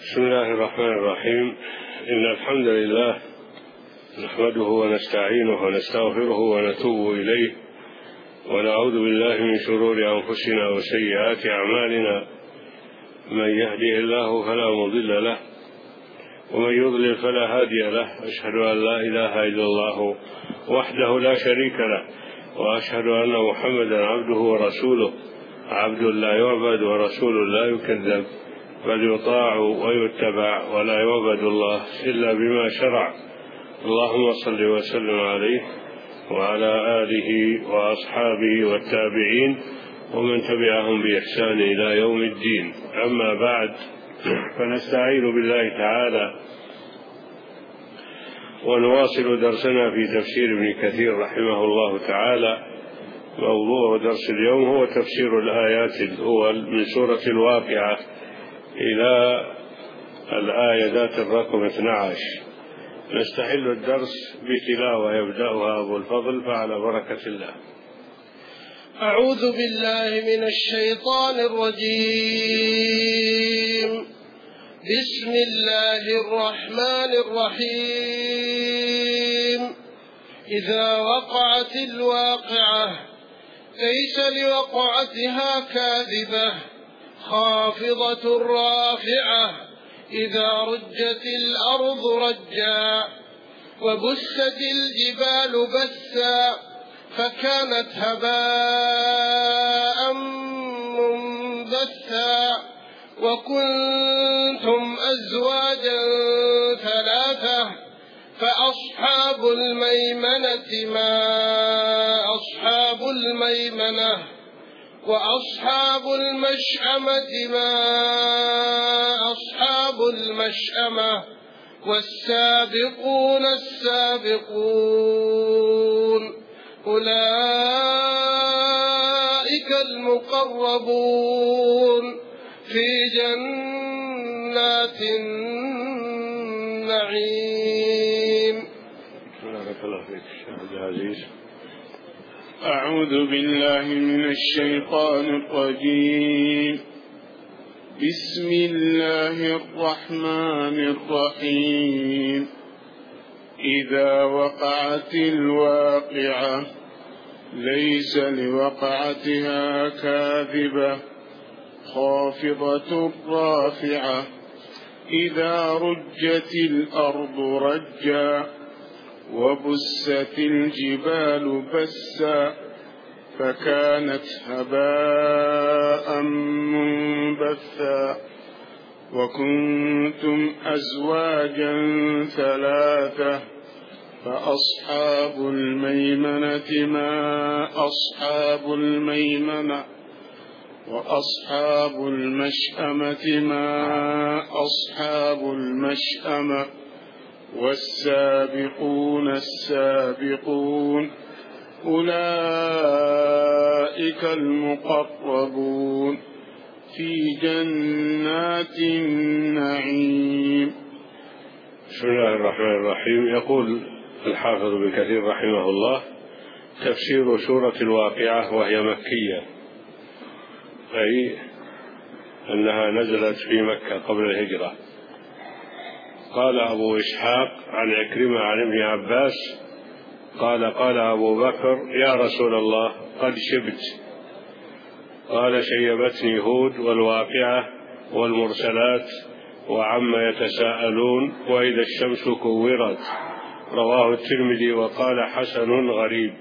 بسم الله الرحمن الرحيم. إن الحمد لله نحمده ونستعينه ونستغفره ونتوب إليه، ونعوذ بالله من شرور أنفسنا وسيئات أعمالنا. من يهده الله فلا مضل له، ومن يضلل فلا هادي له. أشهد أن لا إله إلا الله وحده لا شريك له، وأشهد أن محمدا عبده ورسوله، عبد لا يعبد ورسول لا يكذب، بل يطاع ويتبع، ولا يعبد الله إلا بما شرع. اللهم صل وسلم عليه وعلى آله وأصحابه والتابعين ومن تبعهم بإحسان إلى يوم الدين. أما بعد، فنستعين بالله تعالى ونواصل درسنا في تفسير ابن كثير رحمه الله تعالى. موضوع درس اليوم هو تفسير الآيات الأول من سورة الواقعة إلى الآية ذات الرقم 12. نستحل الدرس بتلاوة يبدأها أبو الفضل، فعلى بركة الله. أعوذ بالله من الشيطان الرجيم. بسم الله الرحمن الرحيم. إذا وقعت الواقعة ليس لوقعتها كاذبة خافضة رافعة. إذا رجت الأرض رجا وبست الجبال بسا فكانت هباء منبثا وكنتم أزواجا ثلاثة فأصحاب الميمنة ما أصحاب الميمنة وأصحاب المشأمة ما أصحاب المشأمة والسابقون السابقون أولئك المقربون في جنات النعيم. بارك الله فيك شيخ عبد العزيز. أعوذ بالله من الشيطان الرجيم. بسم الله الرحمن الرحيم. إذا وقعت الواقعة ليس لوقعتها كاذبة خافضة رافعة. إذا رجت الأرض رجا وبست الجبال بسا فكانت هباء منبثا وكنتم أزواجا ثلاثة فأصحاب الميمنة ما أصحاب الميمنة وأصحاب المشأمة ما أصحاب المشأمة والسابقون السابقون أولئك المقربون في جنات النعيم. بسم الله الرحمن الرحيم. يقول الحافظ ابن كثير رحمه الله: تفسير سورة الواقعة، وهي مكية، أي أنها نزلت في مكة قبل الهجرة. قال أبو إسحاق عن عكرمة عن ابن عباس قال: قال أبو بكر: يا رسول الله قد شبت. قال: شيبتني هود والواقعة والمرسلات وعما يتساءلون وإذا الشمس كورت. رواه الترمذي وقال: حسن غريب.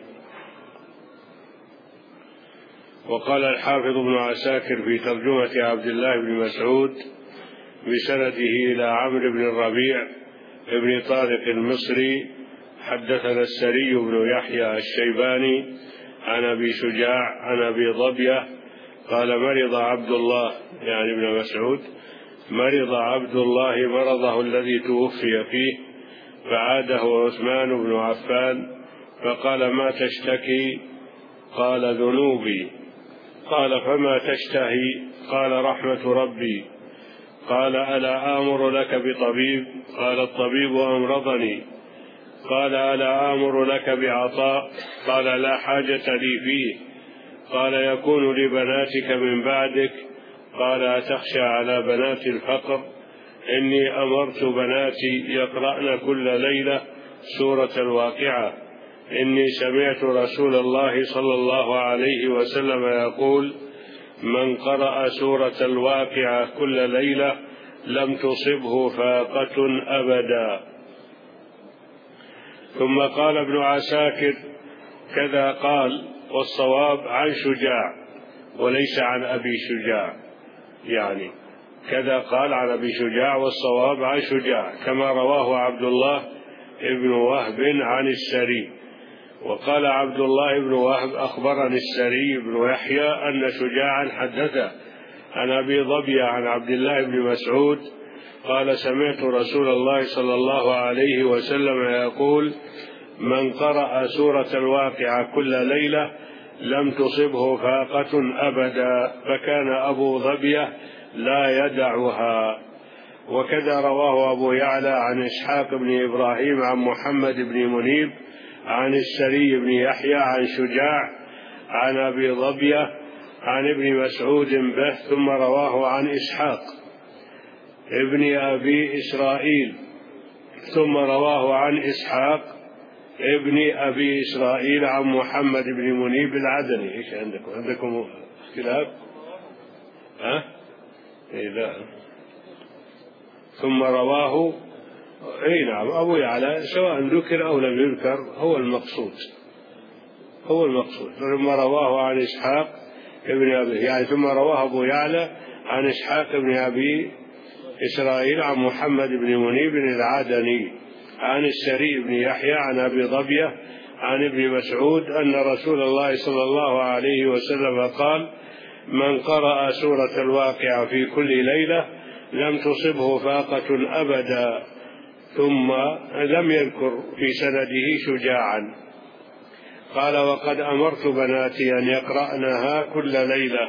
وقال الحافظ ابن عساكر في ترجمة عبد الله بن مسعود بسنده إلى عمرو بن الربيع ابن طارق المصري: حدثنا السري بن يحيى الشيباني عن أبي شجاع عن أبي ضبية قال: مرض عبد الله، يعني ابن مسعود، مرض عبد الله مرضه الذي توفي فيه، فعاده عثمان بن عفان فقال: ما تشتكي؟ قال: ذنوبي. قال: فما تشتهي؟ قال: رحمة ربي. قال: ألا آمر لك بطبيب؟ قال: الطبيب أمرضني. قال: ألا آمر لك بعطاء؟ قال: لا حاجة لي فيه. قال: يكون لبناتك من بعدك؟ قال: أتخشى على بنات الفقر؟ إني أمرت بناتي يقرأن كل ليلة سورة الواقعة. إني سمعت رسول الله صلى الله عليه وسلم يقول: من قرأ سورة الواقعة كل ليلة لم تصبه فاقة أبدا. ثم قال ابن عساكر: كذا قال، والصواب عن شجاع وليس عن أبي شجاع، يعني كذا قال عن أبي شجاع والصواب عن شجاع، كما رواه عبد الله بن وهب عن السري. وقال عبد الله بن وهب: أخبرني السري بن يحيى أن شجاعا حدثه عن أبي ظبي عن عبد الله بن مسعود قال: سمعت رسول الله صلى الله عليه وسلم يقول: من قرأ سورة الواقعة كل ليلة لم تصبه فاقة أبدا. فكان أبو ظبية لا يدعها. وكذا رواه أبو يعلى عن إسحاق بن إبراهيم عن محمد بن منيب عن السري بن يحيى عن شجاع عن أبي ظبية عن ابن مسعود به. ثم رواه عن إسحاق ابن أبي إسرائيل، ثم رواه عن إسحاق ابن أبي إسرائيل عن محمد بن منيب العدني. إيش عندكم اختلاف؟ لا. ثم رواه نعم أبو يعلى، سواء ذكر أو لم يذكر هو المقصود. ثم رواه عن إسحاق ابن أبي، يعني ثم رواه أبو يعلى عن إسحاق ابن أبي إسرائيل عن محمد بن منيب العدني عن السري بن يحيى عن أبي ظبية عن ابن مسعود أن رسول الله صلى الله عليه وسلم قال: من قرأ سورة الواقعة في كل ليلة لم تصبه فاقة أبدا. ثم لم يذكر في سنده شجاعا. قال: وقد أمرت بناتي أن يقرأنها كل ليلة.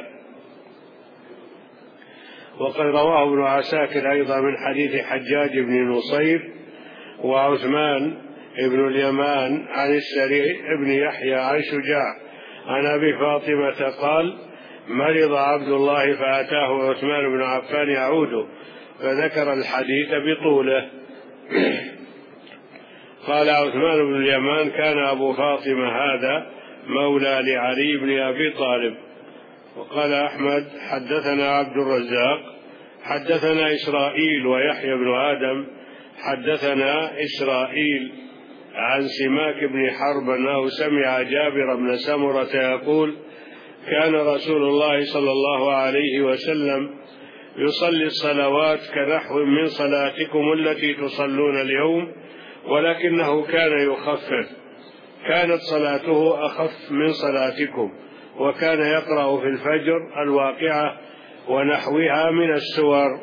وقد رواه ابن عساكر أيضا من حديث حجاج بن نصير وعثمان بن اليمان عن السري بن يحيى عن شجاع عن أبي فاطمة قال: مرض عبد الله فأتاه عثمان بن عفان يعوده، فذكر الحديث بطوله. قال عثمان بن اليمان: كان أبو فاطمة هذا مولى لعلي بن أبي طالب. وقال أحمد: حدثنا عبد الرزاق حدثنا إسرائيل ويحيى بن آدم حدثنا إسرائيل عن سماك بن حرب أنه سمع جابر بن سمرة يقول: كان رسول الله صلى الله عليه وسلم يصلي الصلوات كنحو من صلاتكم التي تصلون اليوم، ولكنه كان يخفف، كانت صلاته أخف من صلاتكم، وكان يقرأ في الفجر الواقعة ونحوها من السور.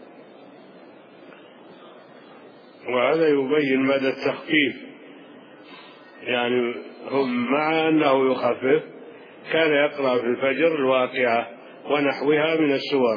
وهذا يبين مدى التخفيف، يعني هم مع أنه يخفف كان يقرأ في الفجر الواقعة ونحوها من السور.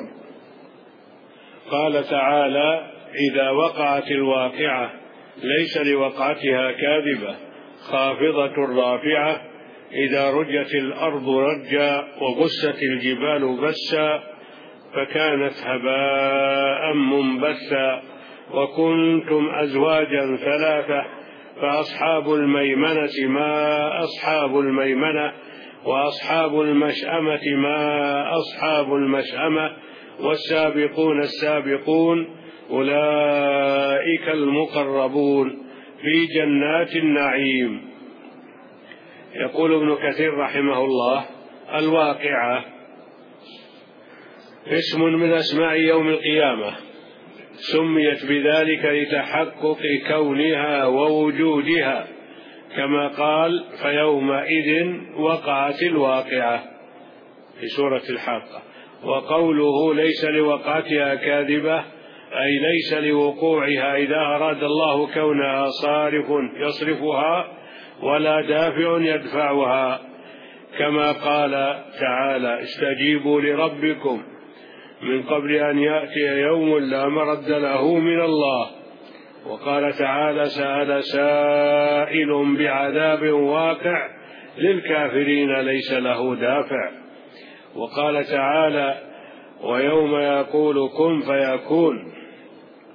قال تعالى: إذا وقعت الواقعة ليس لوقعتها كاذبة خافضة رافعة إذا رجت الأرض رجا وبست الجبال بسا فكانت هباء منبثا وكنتم أزواجا ثلاثة فأصحاب الميمنة ما أصحاب الميمنة وأصحاب المشأمة ما أصحاب المشأمة والسابقون السابقون أولئك المقربون في جنات النعيم. يقول ابن كثير رحمه الله: الواقعة اسم من أسماء يوم القيامة، سميت بذلك لتحقق كونها ووجودها، كما قال: فيومئذ وقعت الواقعة في سورة الحاقة. وقوله ليس لوقعتها كاذبة أي ليس لوقوعها إذا أراد الله كونها صارف يصرفها ولا دافع يدفعها، كما قال تعالى: استجيبوا لربكم من قبل أن يأتي يوم لا مرد له من الله. وقال تعالى: سأل سائل بعذاب واقع للكافرين ليس له دافع. وقال تعالى: ويوم يقول كن فيكون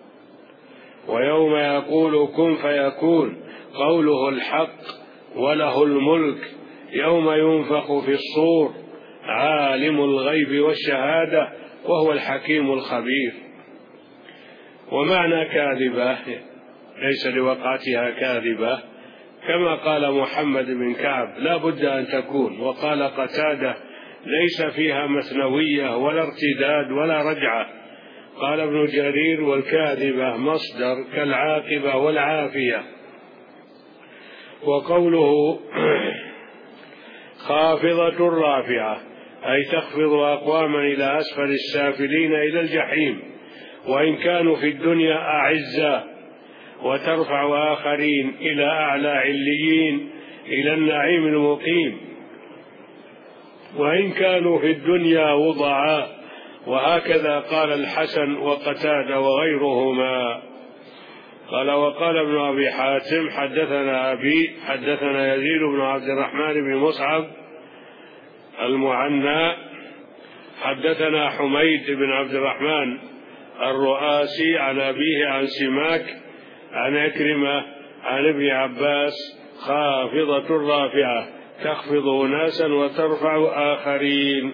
ويوم يقول كن فيكون قوله الحق وله الملك يوم ينفخ في الصور عالم الغيب والشهادة وهو الحكيم الخبير. ومعنى كاذبة ليس لوقعتها كاذبة، كما قال محمد بن كعب لا بد أن تكون، وقال قتادة ليس فيها مثنوية ولا ارتداد ولا رجعة. قال ابن جرير والكاذبة مصدر كالعاقبة والعافية. وقوله خافضة رافعة أي تخفض أقواما إلى أسفل السافلين إلى الجحيم وإن كانوا في الدنيا أعزاء، وترفع آخرين إلى أعلى عليين إلى النعيم المقيم وإن كانوا في الدنيا وضعاء. وهكذا قال الحسن وقتادة وغيرهما. قال وقال ابن أبي حاتم حدثنا أبي حدثنا يزيد بن عبد الرحمن بن مصعب المعنى حدثنا حميد بن عبد الرحمن الرؤاسي عن أبيه عن سماك عن عكرمة عن ابن عباس خافضة رافعة تخفض أناسا وترفع آخرين.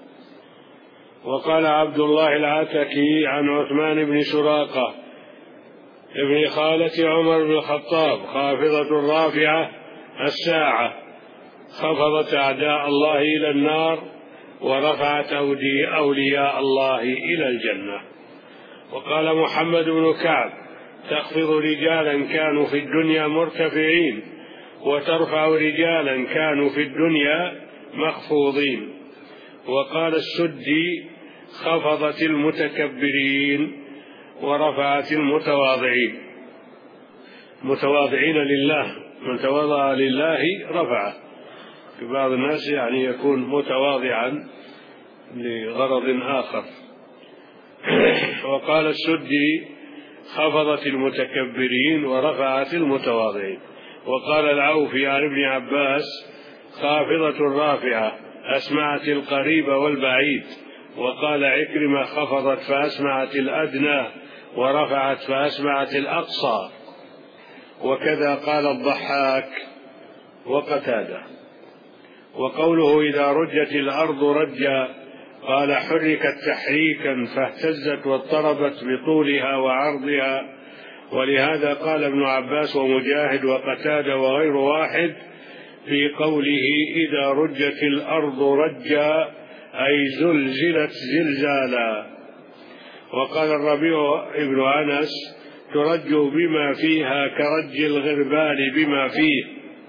وقال عبد الله العتكي عن عثمان بن سراقة ابن خالة عمر بن الخطاب خافضة رافعة الساعة خفضت أعداء الله إلى النار ورفعت أولياء الله إلى الجنة. وقال محمد بن كعب تخفض رجالا كانوا في الدنيا مرتفعين وترفع رجالا كانوا في الدنيا مخفوضين. وقال السدي خفضت المتكبرين ورفعت المتواضعين، متواضعين لله، من تواضع لله رفعه. في بعض الناس يعني يكون متواضعا لغرض آخر. وقال السدي خفضت المتكبرين ورفعت المتواضعين. وقال العوفي عن ابن عباس خافضة رافعة أسمعت القريب والبعيد. وقال عكرمة خفضت فأسمعت الأدنى ورفعت فأسمعت الأقصى. وكذا قال الضحاك وقتادة. وقوله إذا رجت الأرض رجا قال حركت تحريكا فاهتزت واضطربت بطولها وعرضها. ولهذا قال ابن عباس ومجاهد وقتادة وغير واحد في قوله إذا رجت الأرض رجا أي زلزلت زلزالا. وقال الربيع ابن أنس ترج بما فيها كرج الغربال بما فيه،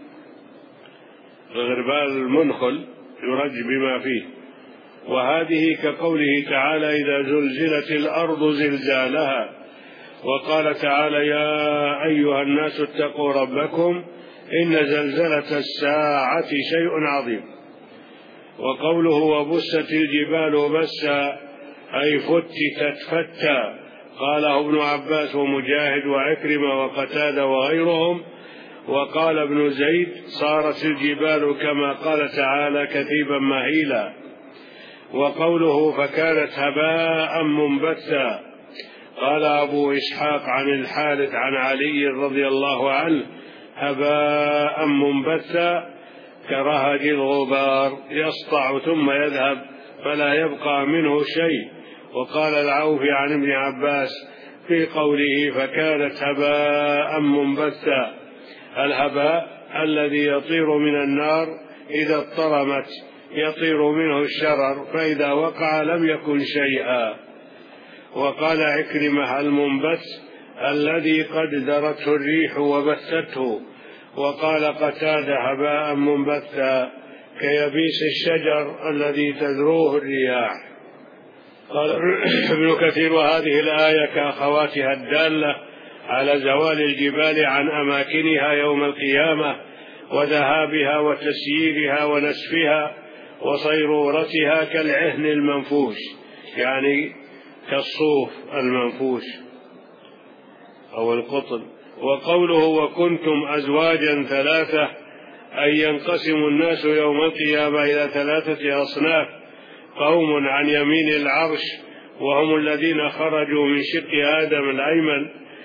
الغربال المنخل يرج بما فيه. وهذه كقوله تعالى إذا زلزلت الأرض زلزالها. وقال تعالى يا أيها الناس اتقوا ربكم إن زلزلة الساعة شيء عظيم. وقوله وبست الجبال بسا أي فتتت فتا قاله ابن عباس ومجاهد وعكرمة وقتادة وغيرهم. وقال ابن زيد صارت الجبال كما قال تعالى كثيبا مهيلا. وقوله فكانت هباء منبثا قال أبو إسحاق عن الحارث عن علي رضي الله عنه هباء منبثا كرهج الغبار يسطع ثم يذهب فلا يبقى منه شيء. وقال العوفي عن ابن عباس في قوله فكانت هباء منبثا الهباء الذي يطير من النار إذا اضطرمت يطير منه الشرر فإذا وقع لم يكن شيئا. وقال عكرمة المنبث الذي قد درته الريح وبثته. وقال قتادة هباء منبثا كيبيس الشجر الذي تذروه الرياح. قال ابن كثير وهذه الآية كأخواتها الدالة على زوال الجبال عن أماكنها يوم القيامة وذهابها وتسييرها ونسفها وصيرورتها كالعهن المنفوش يعني كالصوف المنفوش أو القطن. وقوله وكنتم أزواجا ثلاثة أي ينقسم الناس يوم القيامة إلى ثلاثة أصناف قوم عن يمين العرش وهم الذين خرجوا من شق آدم الأيمن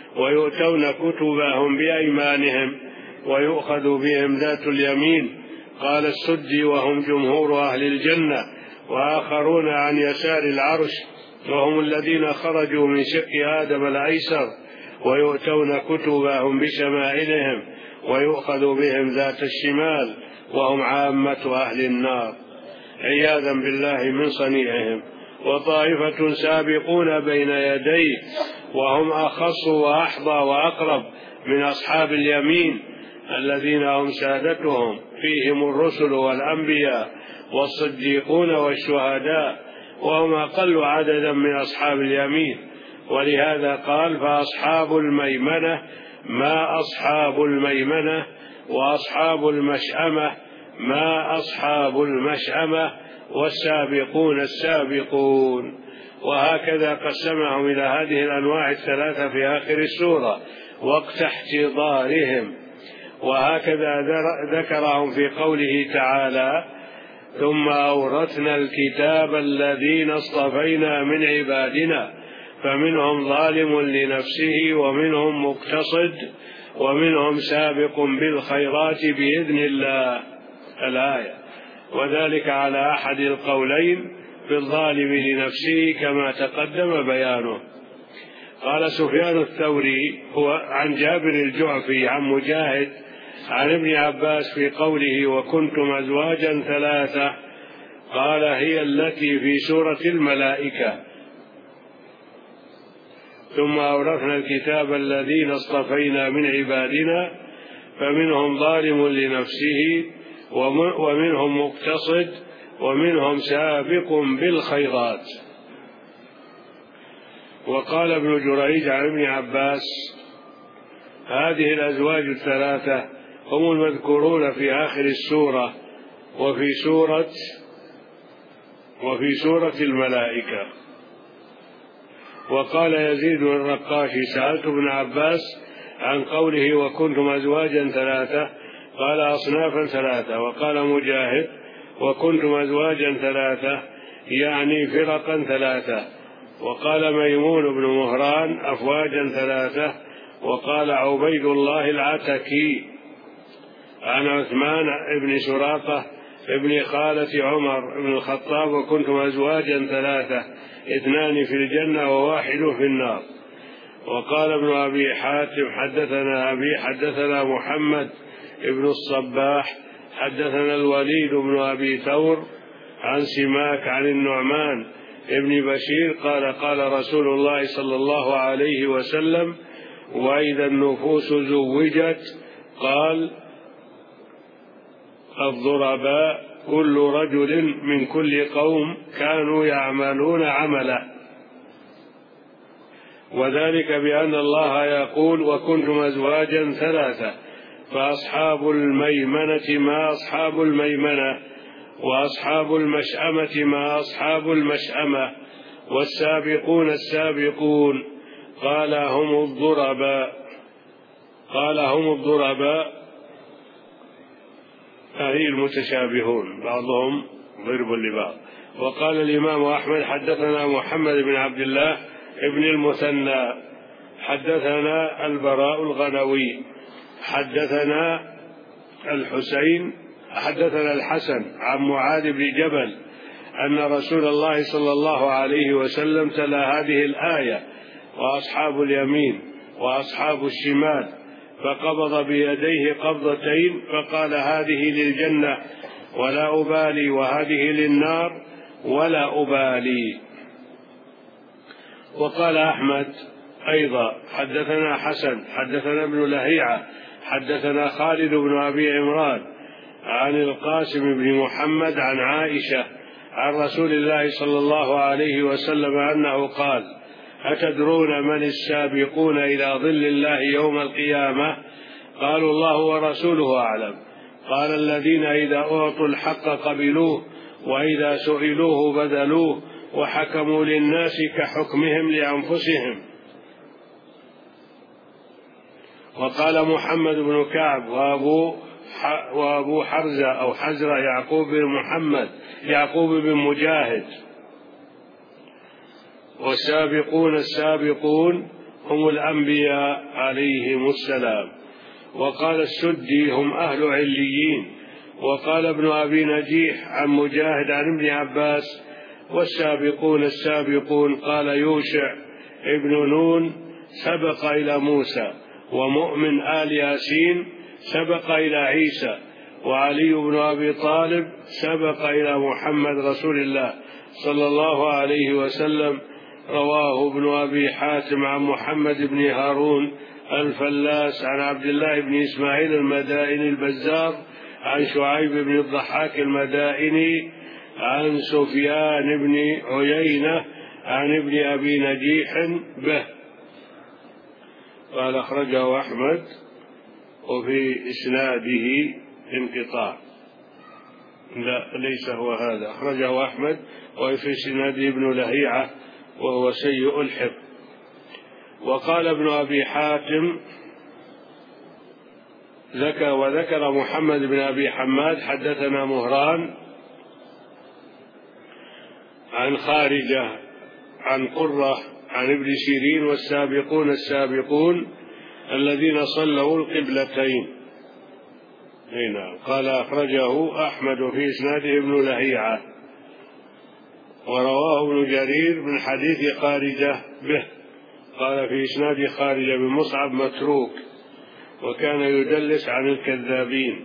ويؤتون كتبهم بأيمانهم ويؤخذ بهم ذات اليمين. قال السدي وهم جمهور أهل الجنة، وآخرون عن يسار العرش وهم الذين خرجوا من شق آدم الأيسر، ويؤتون كتبهم بشمائلهم ويؤخذ بهم ذات الشمال وهم عامة أهل النار عياذا بالله من صنيعهم. وطائفة سابقون بين يديه وهم أخص وأحظى وأقرب من أصحاب اليمين الذين هم سادتهم، فيهم الرسل والأنبياء والصديقون والشهداء، وهم أقل عددا من أصحاب اليمين. ولهذا قال: فأصحاب الميمنة ما أصحاب الميمنة، وأصحاب المشأمة ما أصحاب المشأمة، والسابقون السابقون. وهكذا قسمهم إلى هذه الأنواع الثلاثة في آخر السورة وقت احتضارهم. وهكذا ذكرهم في قوله تعالى: ثم أورثنا الكتاب الذين اصطفينا من عبادنا فمنهم ظالم لنفسه ومنهم مقتصد ومنهم سابق بالخيرات بإذن الله. الآية. وذلك على أحد القولين في الظالم لنفسه كما تقدم بيانه. قال سفيان الثوري هو عن جابر الجعفي عن مجاهد عن ابن عباس في قوله: وكنتم أزواجا ثلاثة، قال: هي التي في سورة الملائكة. ثم أورثنا الكتاب الذين اصطفينا من عبادنا فمنهم ظالم لنفسه ومنهم مقتصد ومنهم سابق بالخيرات. وقال ابن جريج عن ابن عباس: هذه الأزواج الثلاثة هم المذكورون في آخر السورة وفي سورة الملائكة. وقال يزيد الرقاشي: سألت ابن عباس عن قوله: وكنتم أزواجا ثلاثة، قال: أصنافا ثلاثة. وقال مجاهد: وكنتم أزواجا ثلاثة يعني فرقا ثلاثة. وقال ميمون بن مهران: أفواجا ثلاثة. وقال عبيد الله العتكي عن عثمان بن سراقة ابن خالة عمر بن الخطاب: وكنتم أزواجا ثلاثة، اثنان في الجنة وواحد في النار. وقال ابن أبي حاتم: حدثنا محمد ابن الصباح حدثنا الوليد بن أبي ثور عن سماك عن النعمان ابن بشير قال: قال رسول الله صلى الله عليه وسلم: وإذا النفوس زوجت، قال: الضرباء كل رجل من كل قوم كانوا يعملون عمله. وذلك بأن الله يقول: وكنتم أزواجا ثلاثة، فأصحاب الميمنة ما أصحاب الميمنة، وأصحاب المشأمة ما أصحاب المشأمة، والسابقون السابقون. قال: هم الضرباء أي المتشابهون، بعضهم ضرب لبعض. وقال الإمام أحمد: حدثنا محمد بن عبد الله ابن المثنى حدثنا البراء الغنوي حدثنا الحسن عن معاذ بن جبل أن رسول الله صلى الله عليه وسلم تلا هذه الآية: وأصحاب اليمين وأصحاب الشمال، فقبض بيديه قبضتين فقال: هذه للجنة ولا أبالي، وهذه للنار ولا أبالي. وقال أحمد أيضا: حدثنا حسن حدثنا ابن لهيعة حدثنا خالد بن أبي عمران عن القاسم بن محمد عن عائشة عن رسول الله صلى الله عليه وسلم أنه قال: أتدرون من السابقون إلى ظل الله يوم القيامة؟ قالوا: الله ورسوله أعلم. قال: الذين إذا أعطوا الحق قبلوه، وإذا سئلوه بذلوه، وحكموا للناس كحكمهم لأنفسهم. وقال محمد بن كعب وأبو حرزة أو حزرة يعقوب بن مجاهد: والسابقون السابقون هم الأنبياء عليهم السلام. وقال السدي هم أهل عليين. وقال ابن أبي نجيح عن مجاهد عن ابن عباس والسابقون السابقون قال يوشع ابن نون سبق إلى موسى، ومؤمن آل ياسين سبق إلى عيسى، وعلي بن أبي طالب سبق إلى محمد رسول الله صلى الله عليه وسلم. رواه ابن أبي حاتم عن محمد بن هارون الفلاس عن عبد الله بن إسماعيل المدائني البزار عن شعيب بن الضحاك المدائني عن سفيان بن عيينة عن ابن أبي نجيح به. قال أخرجه أحمد وفي إسناده انقطاع. لا ليس هو هذا، أخرجه أحمد وفي إسناده ابن لهيعة وهو سيء الحفظ. وقال ابن أبي حاتم وذكر محمد بن أبي حماد حدثنا مهران عن خارجة عن قرة عن ابن سيرين والسابقون السابقون الذين صلوا القبلتين. هنا قال أخرجه أحمد في إسناده ابن لهيعة، ورواه ابن جرير من حديث خارجة به. قال في إسناد خارجة بن مصعب متروك وكان يدلس عن الكذابين.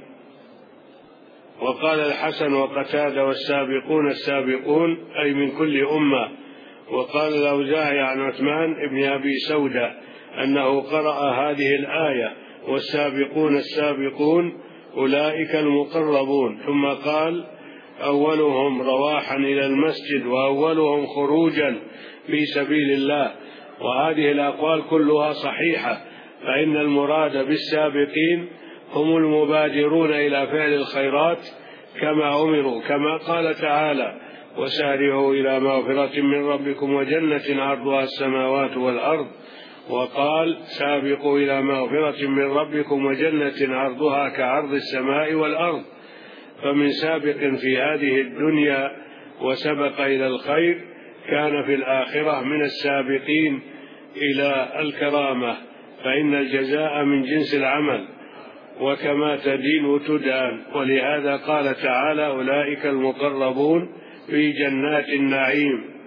وقال الحسن وقتادة والسابقون السابقون أي من كل أمة. وقال الأوزاعي عن عثمان ابن أبي سودة أنه قرأ هذه الآية والسابقون السابقون أولئك المقربون، ثم قال أولهم رواحا إلى المسجد وأولهم خروجا في سبيل الله. وهذه الأقوال كلها صحيحة، فإن المراد بالسابقين هم المبادرون إلى فعل الخيرات كما أمروا، كما قال تعالى وسارعوا إلى مغفرة من ربكم وجنة عرضها السماوات والأرض. وقال سابقوا إلى مغفرة من ربكم وجنة عرضها كعرض السماء والأرض. فمن سابق في هذه الدنيا وسبق إلى الخير كان في الآخرة من السابقين إلى الكرامة، فإن الجزاء من جنس العمل وكما تدين تدان. ولهذا قال تعالى أولئك المقربون في جنات النعيم.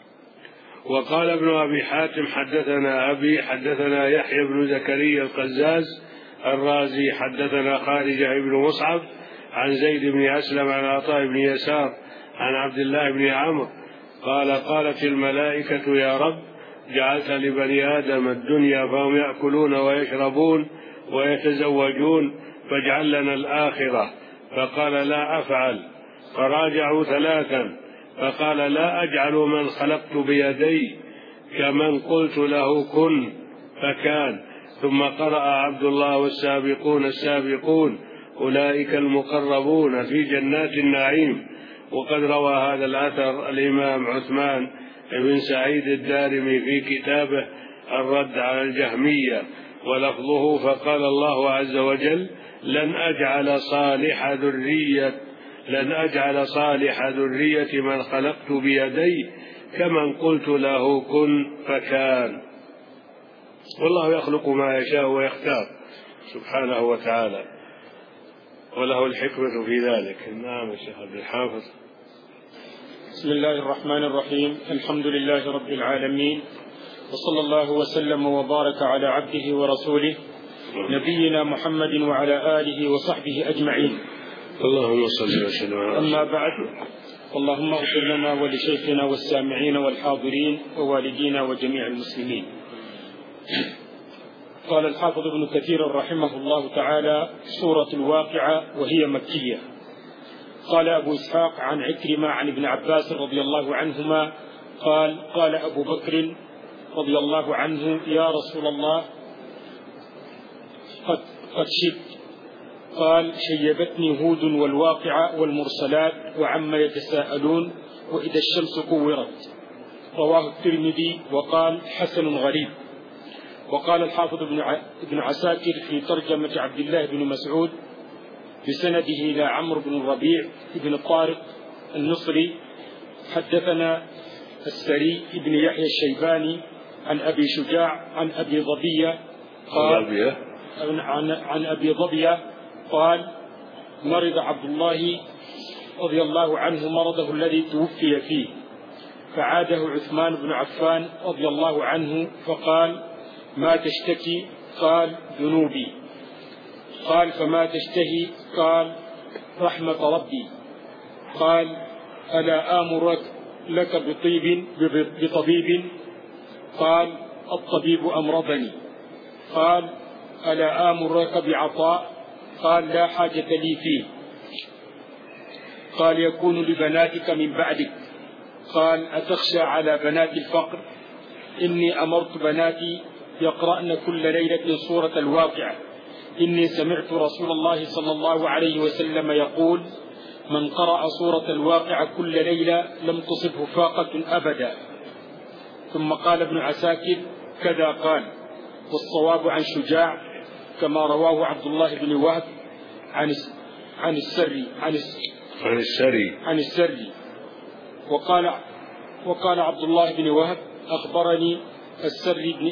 وقال ابن أبي حاتم حدثنا أبي حدثنا يحيى بن زكريا القزاز الرازي حدثنا خارجة بن مصعب عن زيد بن أسلم عن عطاء بن يسار عن عبد الله بن عمرو قال قالت الملائكة يا رب جعلت لبني آدم الدنيا فهم يأكلون ويشربون ويتزوجون، فاجعل لنا الآخرة. فقال لا أفعل. فراجعوا ثلاثا فقال لا أجعل من خلقت بيدي كمن قلت له كن فكان. ثم قرأ عبد الله والسابقون السابقون أولئك المقربون في جنات النعيم. وقد روى هذا الأثر الإمام عثمان بن سعيد الدارمي في كتابه الرد على الجهمية، ولفظه فقال الله عز وجل لن أجعل صالح ذرية من خلقت بيدي كمن قلت له كن فكان. والله يخلق ما يشاء ويختار سبحانه وتعالى، وله الحكمة في ذلك. نعم الشيخ عبد الحافظ. بسم الله الرحمن الرحيم. الحمد لله رب العالمين، وصلى الله وسلم وبارك على عبده ورسوله نبينا محمد وعلى آله وصحبه أجمعين. اللهم صل وسلم. أما بعد، اللهم اغفر لنا ولشيخنا والسامعين والحاضرين ووالدينا وجميع المسلمين. قال الحافظ ابن كثير رحمه الله تعالى سورة الواقعة وهي مكية. قال أبو إسحاق عن عكرمة عن ابن عباس رضي الله عنهما قال قال أبو بكر رضي الله عنه يا رسول الله قد شئت. قال شيبتني هود والواقعة والمرسلات وعما يتساءلون وإذا الشمس كورت. رواه الترمذي وقال حسن غريب. وقال الحافظ ابن عساكر في ترجمة عبد الله بن مسعود بسنده إلى عمرو بن الربيع بن طارق النصري حدثنا السري بن يحيى الشيباني عن أبي شجاع عن أبي ظبية قال عن أبي ظبية قال مرض عبد الله رضي الله عنه مرضه الذي توفي فيه، فعاده عثمان بن عفان رضي الله عنه فقال ما تشتكي؟ قال ذنوبي. قال فما تشتهي؟ قال رحمة ربي. قال ألا آمرك لك بطبيب؟ قال الطبيب أمرضني. قال ألا آمرك بعطاء؟ قال لا حاجة لي فيه. قال يكون لبناتك من بعدك. قال أتخشى على بنات الفقر؟ إني أمرت بناتي يقرأن كل ليلة سورة الواقعة. إني سمعت رسول الله صلى الله عليه وسلم يقول من قرأ سورة الواقعة كل ليلة لم تصبه فاقة أبدا. ثم قال ابن عساكر كذا قال، والصواب عن شجاع كما رواه عبد الله بن وهب عن السري وقال عبد الله بن وهب أخبرني السري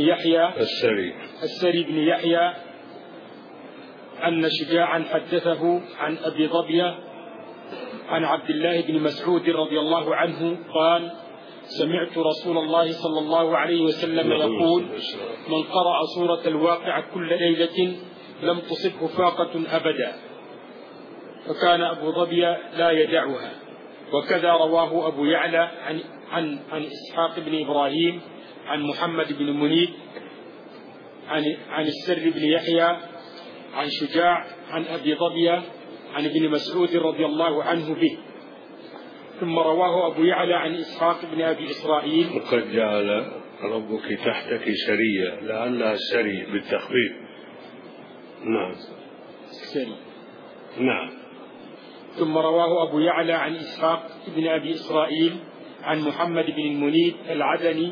بن يحيى أن شجاعا حدثه عن أبي ظبية عن عبد الله بن مسعود رضي الله عنه قال سمعت رسول الله صلى الله عليه وسلم يقول من قرأ سورة الواقعة كل ليلة لم تصبه فاقة أبدا. فكان أبو ظبية لا يدعها. وكذا رواه أبو يعلى عن إسحاق بن إبراهيم عن محمد بن منيب عن السر بن يحيى عن شجاع عن أبي ظبية عن ابن مسعود رضي الله عنه به. ثم رواه أبو يعلى عن إسحاق بن أبي إسرائيل وقد جعل ربك تحتك سرية لعلها سري بالتخفيف. نعم سري. نعم. ثم رواه أبو يعلى عن إسحاق بن أبي إسرائيل عن محمد بن المنيب العدني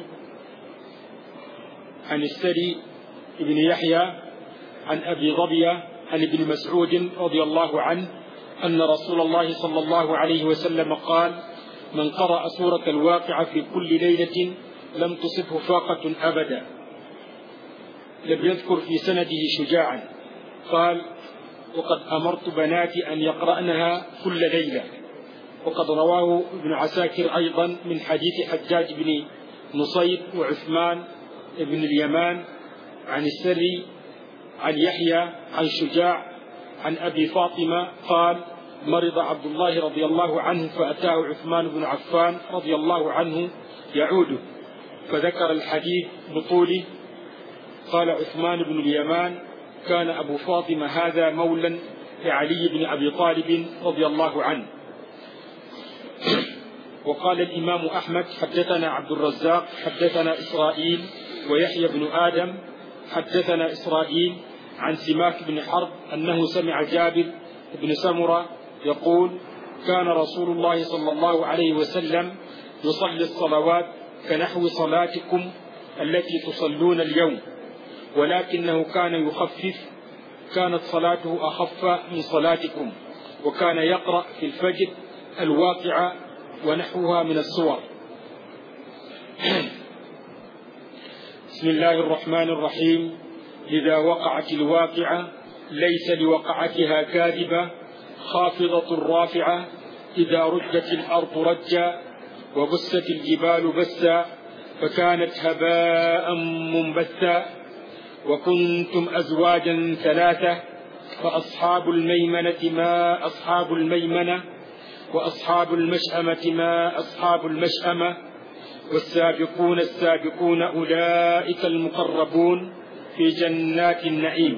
عن السري بن يحيى عن أبي ظبية عن ابن مسعود رضي الله عنه أن رسول الله صلى الله عليه وسلم قال من قرأ سورة الواقعة في كل ليلة لم تصبه فاقة أبدا. لم يذكر في سنده شجاعا. قال وقد أمرت بناتي أن يقرأنها كل ليلة. وقد رواه ابن عساكر أيضا من حديث حجاج بن نصير وعثمان بن اليمان عن السري عن يحيى عن شجاع عن أبي فاطمة قال مرض عبد الله رضي الله عنه فأتاه عثمان بن عفان رضي الله عنه يعوده فذكر الحديث بطوله. قال عثمان بن اليمان كان أبو فاطمة هذا مولا لعلي بن أبي طالب رضي الله عنه. وقال الإمام أحمد حدثنا عبد الرزاق حدثنا إسرائيل ويحيى بن آدم حدثنا إسرائيل عن سماك بن حرب أنه سمع جابر بن سمرة يقول كان رسول الله صلى الله عليه وسلم يصلي الصلوات كنحو صلاتكم التي تصلون اليوم ولكنه كان يخفف، كانت صلاته أخف من صلاتكم، وكان يقرأ في الفجر الواقعة ونحوها من السور. بسم الله الرحمن الرحيم. إذا وقعت الواقعة ليس لوقعتها كاذبة خافضة رافعة إذا رجت الأرض رجا وبست الجبال بسا فكانت هباء منبثا وكنتم أزواجا ثلاثة فأصحاب الميمنة ما أصحاب الميمنة وأصحاب المشأمة ما أصحاب المشأمة والسابقون السابقون أولئك المقربون في جنات النعيم.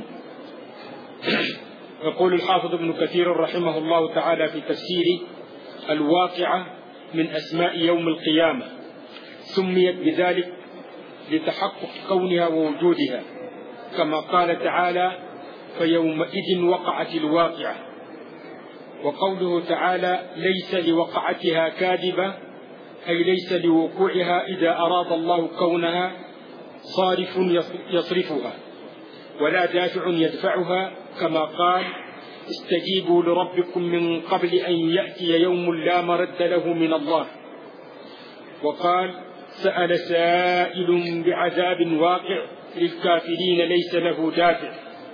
يقول الحافظ ابن كثير رحمه الله تعالى في تفسيره الواقعة من أسماء يوم القيامة، سميت بذلك لتحقق كونها ووجودها، كما قال تعالى فيومئذ وقعت الواقعة. وقوله تعالى ليس لوقعتها كاذبة أي ليس لوقوعها إذا أراد الله كونها صارف يصرفها ولا دافع يدفعها، كما قال استجيبوا لربكم من قبل أن يأتي يوم لا مرد له من الله. وقال سأل سائل بعذاب واقع للكافرين ليس له دافع.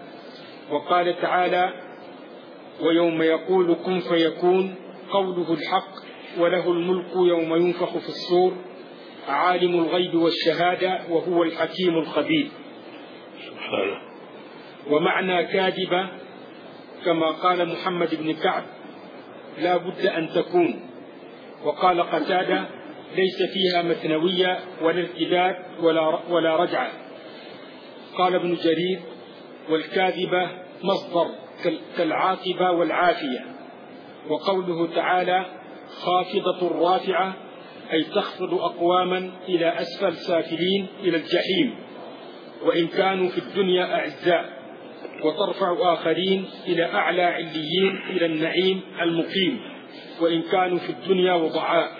وقال تعالى: ويوم يقول كن فيكون قوله الحق وله الملك يوم ينفخ في الصور عالم الغيب والشهادة وهو الحكيم الخبير. سبحانه. ومعنى كاذبة كما قال محمد بن كعب لا بد أن تكون. وقال قتادة: ليس فيها مثنوية ولا ارتداد ولا رجعة. قال ابن جرير: والكاذبة مصدر كالعاقبة والعافية. وقوله تعالى: خافضة رافعة أي تخفض أقواما إلى أسفل سافلين إلى الجحيم وإن كانوا في الدنيا أعزاء، وترفع آخرين إلى أعلى عليين إلى النعيم المقيم وإن كانوا في الدنيا وضعاء.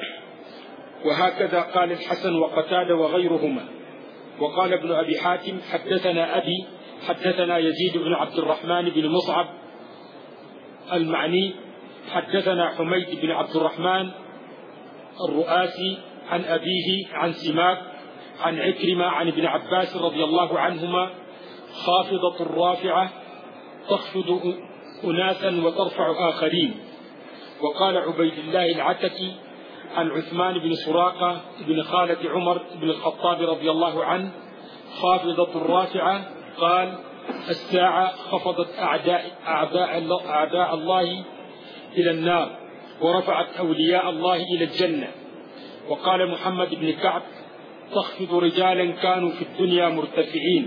وهكذا قال الحسن وقتادة وغيرهما. وقال ابن أبي حاتم: حدثنا أبي حدثنا يزيد بن عبد الرحمن بن مصعب المعني حدثنا حميد بن عبد الرحمن الرؤاسي عن أبيه عن سماك عن عكرمة عن ابن عباس رضي الله عنهما: خافضة رافعة تخفض أناسا وترفع آخرين. وقال عبيد الله العتكي عن عثمان بن سراقة بن خالة عمر بن الخطاب رضي الله عنه: خافضة رافعة قال: الساعة خفضت أعداء الله إلى النار ورفعت أولياء الله إلى الجنة. وقال محمد بن كعب: تخفض رجالا كانوا في الدنيا مرتفعين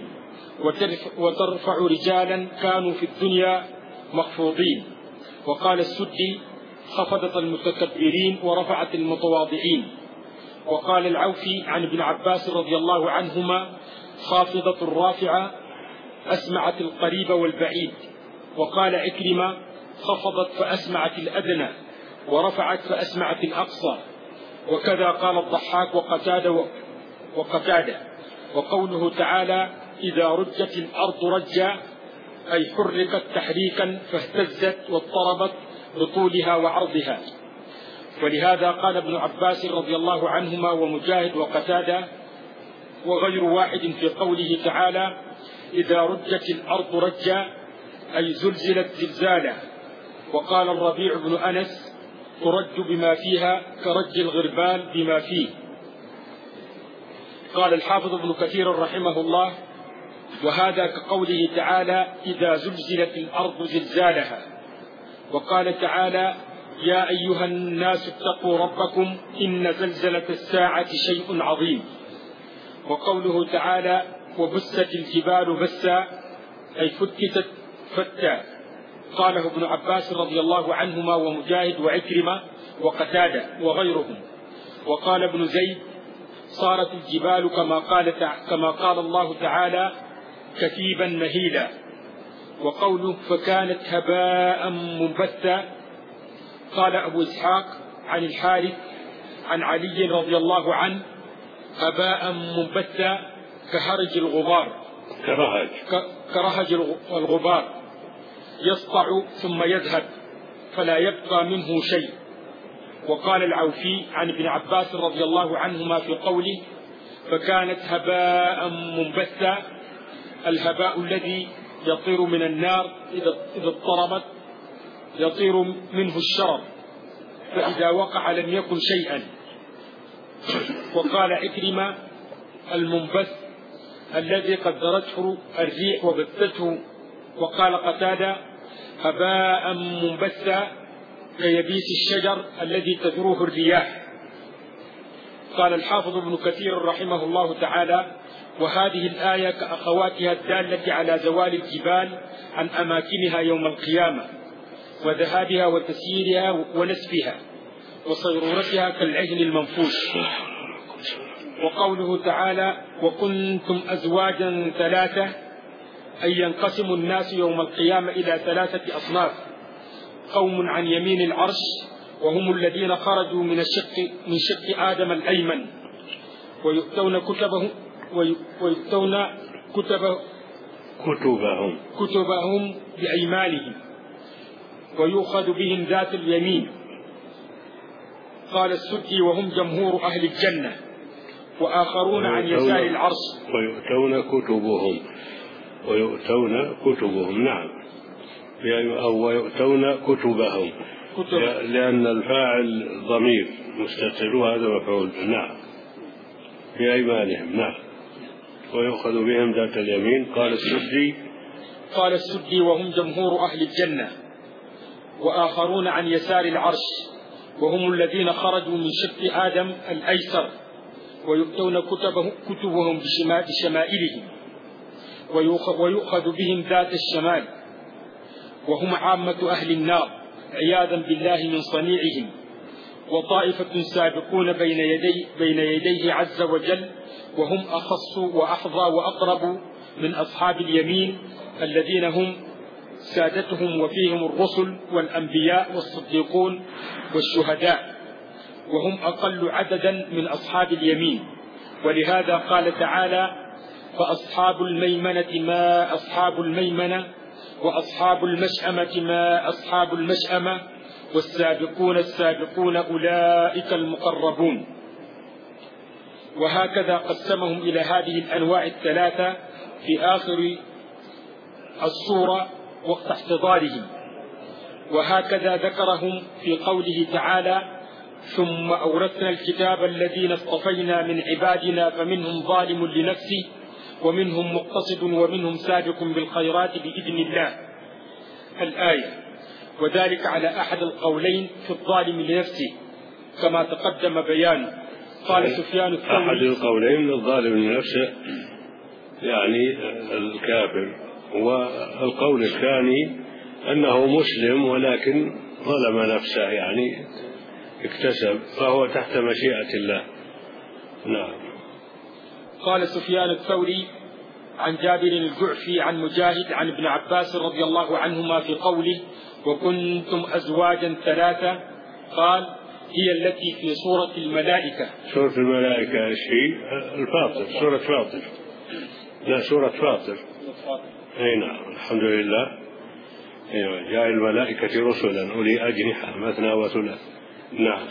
وترفع رجالا كانوا في الدنيا مخفوضين. وقال السدي: خفضت المتكبرين ورفعت المتواضعين. وقال العوفي عن ابن عباس رضي الله عنهما: خافضة رافعة أسمعت القريب والبعيد. وقال عكرمة: خفضت فأسمعت الأدنى ورفعت فأسمعت الأقصى. وكذا قال الضحاك وقتادة. وقوله تعالى: إذا رجت الأرض رجا أي حركت تحريكا فاهتزت واضطربت بطولها وعرضها. ولهذا قال ابن عباس رضي الله عنهما ومجاهد وقتادة وغير واحد في قوله تعالى: إذا رجت الأرض رجا أي زلزلت زلزالا. وقال الربيع بن أنس: ترج بما فيها كرج الغربال بما فيه. قال الحافظ ابن كثير رحمه الله: وهذا كقوله تعالى: إذا زلزلت الأرض زلزالها. وقال تعالى: يا أيها الناس اتقوا ربكم إن زلزلة الساعة شيء عظيم. وقوله تعالى: وبست الجبال بسا أي فتت فتا. قاله ابن عباس رضي الله عنهما ومجاهد وعكرمة وقتادة وغيرهم. وقال ابن زيد: صارت الجبال كما قال الله تعالى: كثيبا مهيلا. وقوله: فكانت هباء منبثا. قال أبو إسحاق عن الحارث عن علي رضي الله عنه: هباء منبثا كهرج الغبار كرهج الغبار يسطع ثم يذهب فلا يبقى منه شيء. وقال العوفي عن ابن عباس رضي الله عنهما في قوله: فكانت هباء منبثا الهباء الذي يطير من النار إذا اضطربت يطير منه الشرر فإذا وقع لم يكن شيئا. وقال عكرمة: المنبث الذي قدرته الريح وبثته. وقال قتادة: هباء منبثا كيبيس الشجر الذي تذروه الرياح. قال الحافظ ابن كثير رحمه الله تعالى: وهذه الآية كأخواتها الدالة على زوال الجبال عن أماكنها يوم القيامة وذهابها وتسييرها ونسفها وصيرورتها كالعجل المنفوش. وقوله تعالى: وكنتم أزواجا ثلاثة أي ينقسم الناس يوم القيامة إلى ثلاثة أصناف: قوم عن يمين العرش وهم الذين خرجوا من شق آدم الأيمن ويؤتون كتبهم بأيمانهم ويؤخذ بهم ذات اليمين. قال السدي: وهم جمهور أهل الجنة. وآخرون عن يسار العرش ويؤتون كتبهم نعم، أو ويؤتون كتبهم لأن الفاعل ضمير مستتر وهذا مفعول نعم بأيمانهم نعم. ويؤخذ بهم ذات اليمين. قال السدي وهم جمهور أهل الجنة، وآخرون عن يسار العرش وهم الذين خرجوا من شق آدم الأيسر، ويؤتون كتبهم بشمائلهم، ويؤخذ بهم ذات الشمال، وهم عامة أهل النار عياذا بالله من صنيعهم، وطائفة سابقون بين يديه عز وجل، وهم أخص وأحظى وأقرب من أصحاب اليمين الذين هم سادتهم، وفيهم الرسل والأنبياء والصديقون والشهداء، وهم أقل عددا من أصحاب اليمين. ولهذا قال تعالى: فأصحاب الميمنة ما أصحاب الميمنة، وأصحاب المشأمة ما أصحاب المشأمة، والسابقون السابقون أولئك المقربون. وهكذا قسمهم إلى هذه الأنواع الثلاثة في آخر السورة وقت احتضارهم. وهكذا ذكرهم في قوله تعالى: ثم أورثنا الكتاب الذين اصطفينا من عبادنا فمنهم ظالم لنفسه ومنهم مقتصد ومنهم سابق بالخيرات بإذن الله الآية. وذلك على أحد القولين في الظالم لنفسه كما تقدم بيانه. قال سفيان الثوري: أحد القولين الظالم لنفسه يعني الكافر، والقول الثاني أنه مسلم ولكن ظلم نفسه يعني اكتسب، فهو تحت مشيئة الله. نعم. قال سفيان الثوري عن جابر الجعفي عن مجاهد عن ابن عباس رضي الله عنهما في قوله: وكنتم أزواجا ثلاثة، قال: هي التي في سورة الملائكة. سورة الملائكة ايش هي؟ الفاطر، سورة فاطر. لا، سورة فاطر. اي نعم، الحمد لله. ايوه، جاء الملائكة رسلا أولي أجنحة مثنى وثلاث. نعم.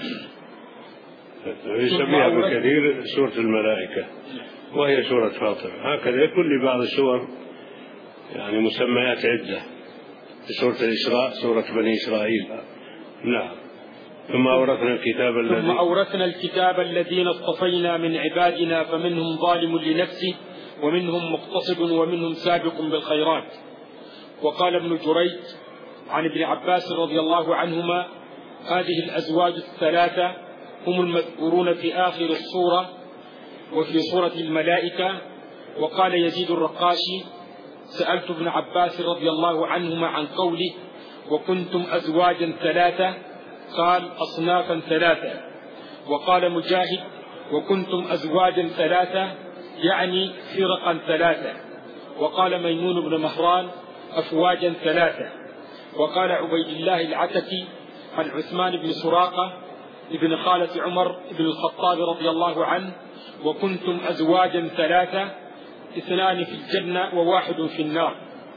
يسميها بكثير سورة الملائكة، وهي سورة فاطر. هكذا يكون لبعض السور يعني مسميات عدة. في سورة الإسراء سورة بني إسرائيل. نعم. ثم أورثنا الكتاب الذين اصطفينا من عبادنا فمنهم ظالم لنفسه ومنهم مقتصد ومنهم سابق بالخيرات. وقال ابن جريج عن ابن عباس رضي الله عنهما: هذه الأزواج الثلاثة هم المذكورون في آخر السورة وفي سورة الملائكة. وقال يزيد الرقاشي: سألت ابن عباس رضي الله عنهما عن قوله: وكنتم أزواجا ثلاثة، قال: أصنافا ثلاثة. وقال مجاهد: وكنتم أزواجا ثلاثة يعني فرقا ثلاثة. وقال ميمون بن مهران: أفواجا ثلاثة. وقال عبيد الله العتكي عن عثمان بن سراقة ابن خالة عمر بن الخطاب رضي الله عنه: وكنتم أزواجا ثلاثة، اثنان في الجنة وواحد في النار.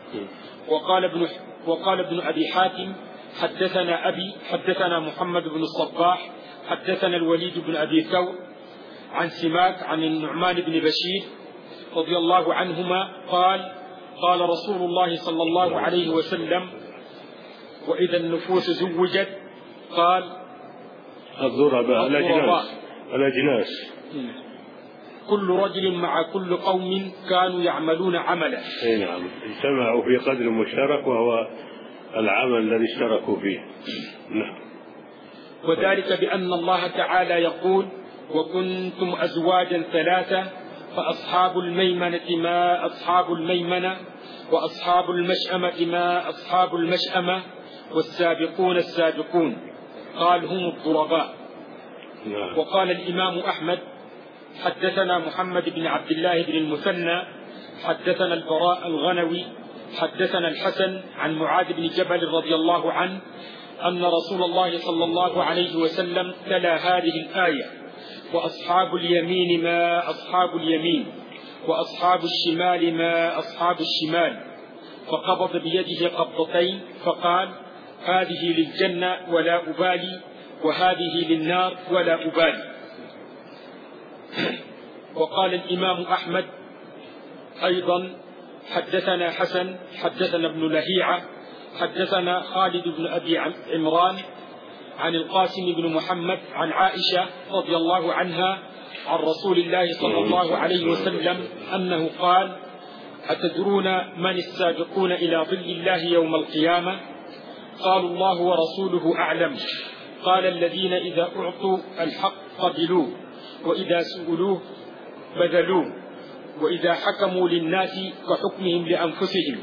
وقال ابن أبي حاتم: حدثنا محمد بن الصباح حدثنا الوليد بن أبي ثور عن سماك عن النعمان بن بشير رضي الله عنهما قال رسول الله صلى الله عليه وسلم: وإذا النفوس زوجت، قال: الضرباء الأجناس، كل رجل مع كل قوم كانوا يعملون عملا. نعم، اجتمعوا في قدر مشترك وهو العمل الذي اشتركوا فيه. نعم. وذلك بأن الله تعالى يقول: وكنتم أزواجا ثلاثة، فأصحاب الميمنة ما أصحاب الميمنة، وأصحاب المشأمة ما أصحاب المشأمة، والسابقون السابقون، قال: هم الضرباء. نعم. وقال الإمام أحمد: حدثنا محمد بن عبد الله بن المثنى حدثنا البراء الغنوي حدثنا الحسن عن معاذ بن جبل رضي الله عنه أن رسول الله صلى الله عليه وسلم تلا هذه الآية: وأصحاب اليمين ما أصحاب اليمين، وأصحاب الشمال ما أصحاب الشمال، فقبض بيده قبضتين فقال: هذه للجنة ولا أبالي، وهذه للنار ولا أبالي. وقال الإمام أحمد أيضا: حدثنا حسن حدثنا ابن لهيعة حدثنا خالد بن أبي عمران عن القاسم بن محمد عن عائشة رضي الله عنها عن رسول الله صلى الله عليه وسلم أنه قال: أتدرون من السابقون إلى ظل الله يوم القيامة؟ قالوا: الله ورسوله أعلم. قال: الذين إذا أعطوا الحق قبلوه، وإذا سئلوه بذلوه، وإذا حكموا للناس كحكمهم لأنفسهم.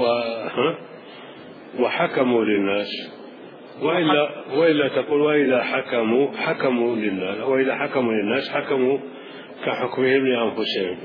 وحكموا للناس، وإلا تقول وإذا حكموا للناس، وإذا حكموا للناس حكموا كحكمهم لأنفسهم.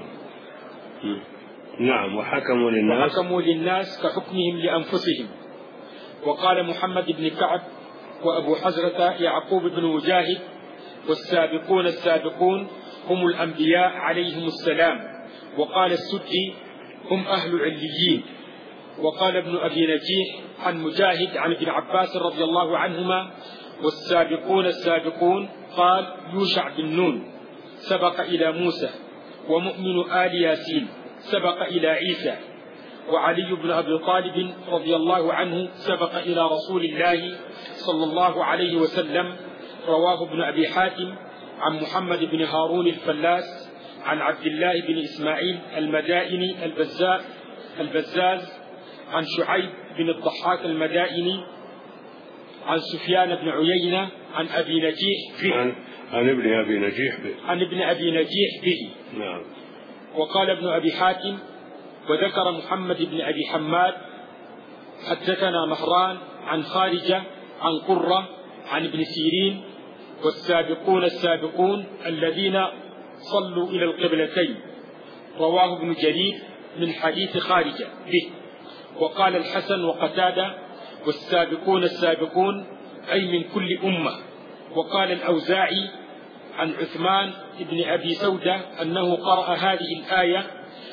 نعم، وحكموا للناس كحكمهم لأنفسهم. وقال محمد بن كعب وأبو حزرة يعقوب بن مجاهد: والسابقون السابقون هم الأنبياء عليهم السلام. وقال السدي: هم أهل عليين. وقال ابن أبي نجيح عن مجاهد عن ابن عباس رضي الله عنهما: والسابقون السابقون قال يوشع بن نون سبق إلى موسى، ومؤمن آل ياسين سبق إلى عيسى، وعلي بن أبي طالب رضي الله عنه سبق إلى رسول الله صلى الله عليه وسلم. رواه ابن أبي حاتم عن محمد بن هارون الفلاس عن عبد الله بن إسماعيل المدائني البزاز عن شعيب بن الضحاك المدائني عن سفيان بن عيينة عن أبي نجيح به، عن ابن أبي نجيح به. نعم. وقال ابن أبي حاتم: وذكر محمد بن أبي حماد حدثنا مهران عن خارجة عن قرة عن ابن سيرين: والسابقون السابقون الذين صلوا إلى القبلتين. رواه ابن جرير من حديث خارجة به. وقال الحسن وقتادة: والسابقون السابقون أي من كل أمة. وقال الأوزاعي عن عثمان بن أبي سودة أنه قرأ هذه الآية: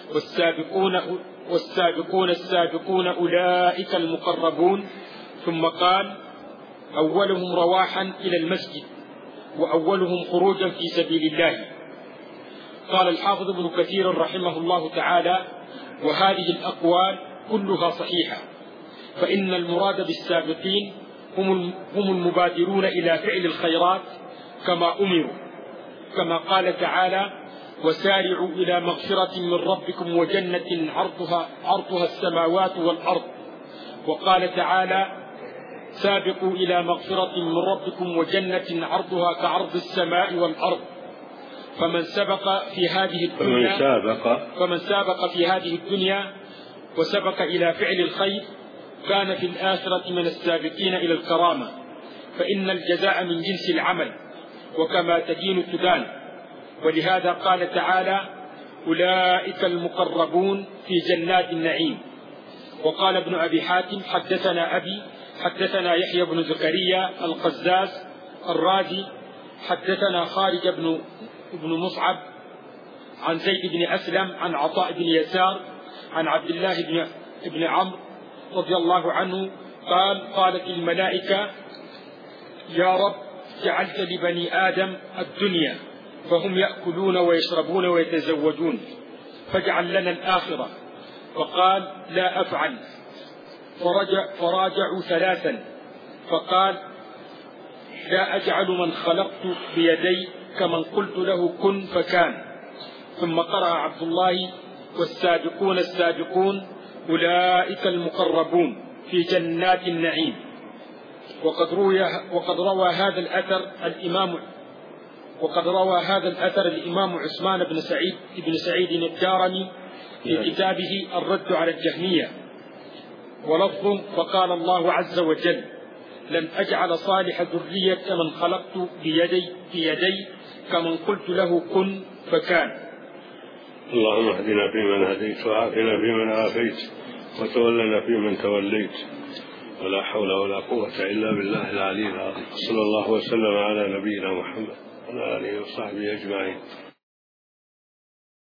والسابقون السابقون أولئك المقربون، ثم قال: أولهم رواحا إلى المسجد، وأولهم خروجا في سبيل الله. قال الحافظ ابن كثير رحمه الله تعالى: وهذه الأقوال كلها صحيحة، فإن المراد بالسابقين هم المبادرون إلى فعل الخيرات كما أمروا، كما قال تعالى: وسارعوا إلى مغفرة من ربكم وجنة عرضها السماوات والأرض. وقال تعالى: سابقوا إلى مغفرة من ربكم وجنة عرضها كعرض السماء والأرض. فمن سبق في هذه الدنيا وسبق إلى فعل الخير كان في الآخرة من السابقين إلى الكرامة، فإن الجزاء من جنس العمل، وكما تدين تدان. ولهذا قال تعالى: أولئك المقربون في جنات النعيم. وقال ابن أبي حاتم: حدثنا أبي حدثنا يحيى بن زكريا القزاز الرازي حدثنا خارج بن مصعب عن زيد بن أسلم عن عطاء بن يسار عن عبد الله بن عمرو رضي الله عنه قال: قالت الملائكة: يا رب، جعلت لبني آدم الدنيا فهم يأكلون ويشربون ويتزوجون، فاجعل لنا الآخرة. فقال: لا أفعل. فراجعوا ثلاثا، فقال: لا أجعل من خلقت بيدي كمن قلت له كن فكان. ثم قرأ عبد الله: والسابقون السابقون أولئك المقربون في جنات النعيم. وقد روى هذا الأثر الإمام عثمان بن سعيد الدارمي في كتابه الرد على الجهمية، ولفظ: فقال الله عز وجل: لن أجعل صالح ذرية من خلقت بيدي كمن قلت له كن فكان. اللهم اهدنا فيمن هديت، وعافنا فيمن عافيت، وتولنا فيمن توليت، ولا حول ولا قوة إلا بالله العلي العظيم. صلى الله وسلم على نبينا محمد وعلى آله وصحبه أجمعين.